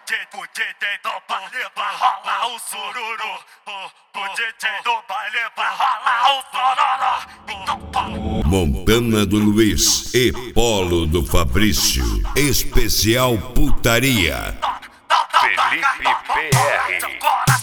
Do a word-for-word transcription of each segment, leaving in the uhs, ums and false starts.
o D J do baile vai rolar o sururu. O D J do baile vai rolar o sororó. Então toma. Montana do Luiz e Polo do Fabrício. Especial Putaria. Felipe P R.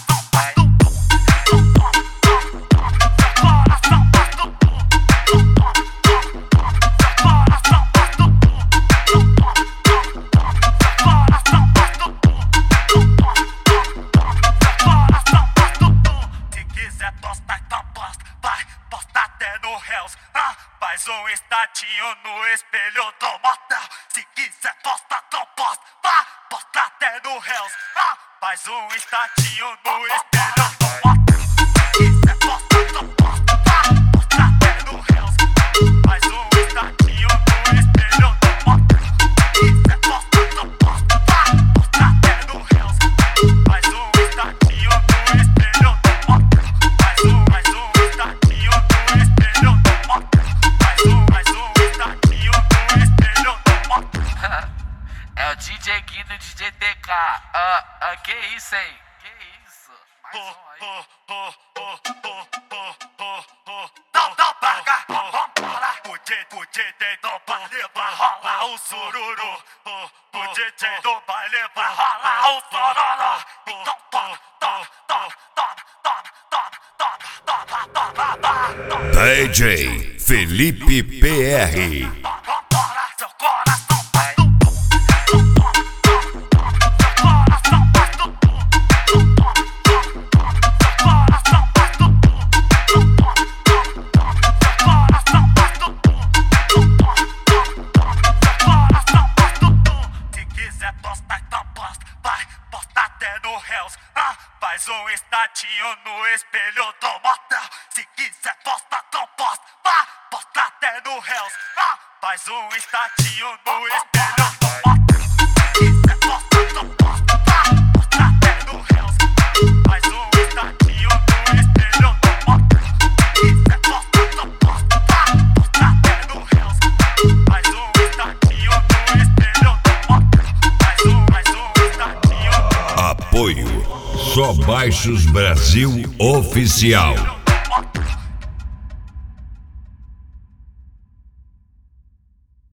Faz um estatinho no espelho do motel. Se quiser posta, então posta. Vai, posta até no Hells. Ah, faz um estatinho no espelho do motel. Se quiser posta, então posta. Vai, posta até no Hells. Faz um estatinho no espelho do motel. Se quiser posta, então posta. Vai, posta até no Hells. Faz um estatinho no espelho do motel. Faz um, faz um estatinho no espelho do motel. É o D J Gui do D J T K. Ah, ah, que isso, hein? Que isso? Mais um aí. Não, não paga, vambora. O D J do baile vai rolar o sururu. O D J do baile vai rolar o sororó. Então toma, toma, toma, toma, toma, toma, toma, toma, toma. D J Felipe P R. Faz um estatinho no espelho do motel. Se quiser posta, então posta. Vai, posta até no Hells. Ah, faz um estatinho no espelho do motel. Se quiser posta, então posta. Vai, posta até no Hells. Faz um estatinho no espelho do motel. Se quiser posta, então posta. Vai, posta até no Hells. Faz um estatinho no espelho do motel. Faz um, faz um estatinho. Apoio Só Baixos Brasil Oficial.